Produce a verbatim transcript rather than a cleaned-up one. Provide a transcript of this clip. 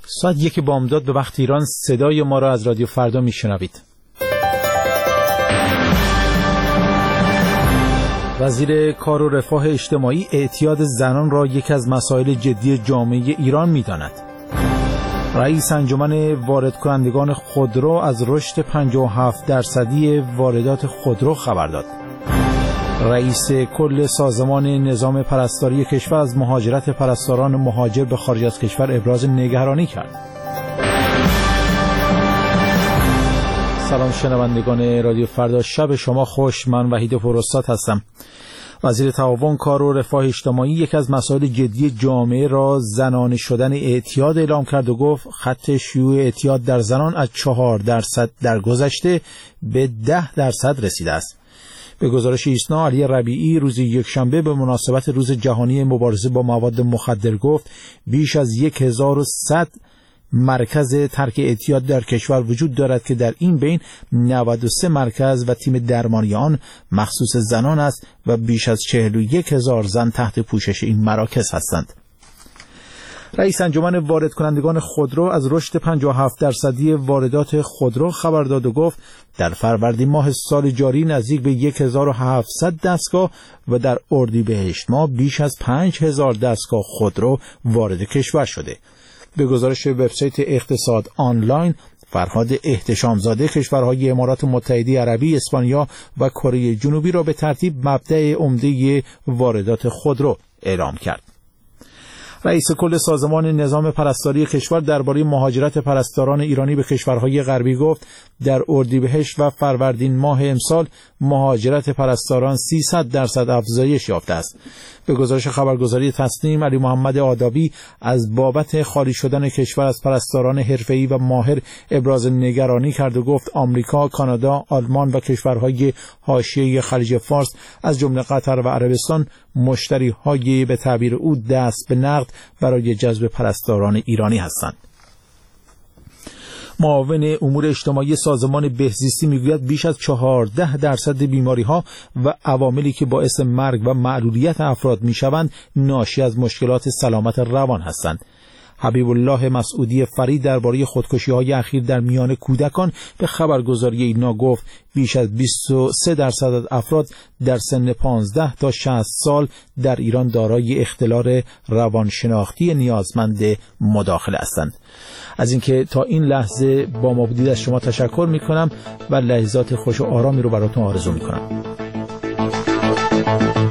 ساعت یک بامداد به وقت ایران صدای ما را از رادیو فردا میشنوید. وزیر کار و رفاه اجتماعی اعتیاد زنان را یکی از مسائل جدی جامعه ایران می‌داند. رئیس انجمن وارد کنندگان خودرو از رشد پنجاه و هفت درصدی واردات خودرو خبر داد. رئیس کل سازمان نظام پرستاری کشور از مهاجرت پرستاران مهاجر به خارج از کشور ابراز نگرانی کرد. سلام شنوندگان رادیو فردا، شب شما خوش. من وحید پروستاد هستم. وزیر تعاون کار و رفاه اجتماعی یک از مسائل جدی جامعه را زنانه شدن اعتیاد اعلام کرد و گفت خط شیوع اعتیاد در زنان از چهار درصد در گذشته به ده درصد رسیده است. به گزارش ایسنا، علی ربیعی روز یکشنبه به مناسبت روز جهانی مبارزه با مواد مخدر گفت بیش از هزار و صد مرکز ترک اعتیاد در کشور وجود دارد که در این بین نود و سه مرکز و تیم درمانی آن مخصوص زنان است و بیش از چهل و یک هزار زن تحت پوشش این مراکز هستند. رئیس انجمن وارد کنندگان خودرو از رشد پنجاه و هفت درصدی واردات خودرو خبر داد و گفت در فروردین ماه سال جاری نزدیک به هزار و هفتصد دستگاه و در اردیبهشت ماه بیش از پنج هزار دستگاه خودرو وارد کشور شده. به گزارش وبسایت اقتصاد آنلاین، فرهاد احتشامزاده کشورهای امارات متحده عربی، اسپانیا و کره جنوبی را به ترتیب مبدأ عمده واردات خودرو اعلام کرد. رئیس کل سازمان نظام پرستاری کشور درباره مهاجرت پرستاران ایرانی به کشورهای غربی گفت در اردیبهشت و فروردین ماه امسال مهاجرت پرستاران سیصد درصد افزایش یافته است. به گزارش خبرگزاری تسنیم، علی محمد آدابی از بابت خالی شدن کشور از پرستاران حرفه‌ای و ماهر ابراز نگرانی کرد و گفت آمریکا، کانادا، آلمان و کشورهای حاشیه خلیج فارس از جمله قطر و عربستان مشتری‌های به تعبیر او دست به نقد برای جذب پرستاران ایرانی هستند. معاون امور اجتماعی سازمان بهزیستی میگوید بیش از چهارده درصد بیماری‌ها و عواملی که باعث مرگ و معلولیت افراد میشوند ناشی از مشکلات سلامت روان هستند. حبیب الله مسعودی فرید درباره خودکشی‌های اخیر در میان کودکان به خبرگزاری اینا گفت بیش از بیست و سه درصد از افراد در سن پانزده تا شصت سال در ایران دارای اختلال روانشناختی نیازمند مداخله هستند. از اینکه تا این لحظه با ما بودید از شما تشکر میکنم و لحظات خوش و آرامی رو براتون آرزو میکنم.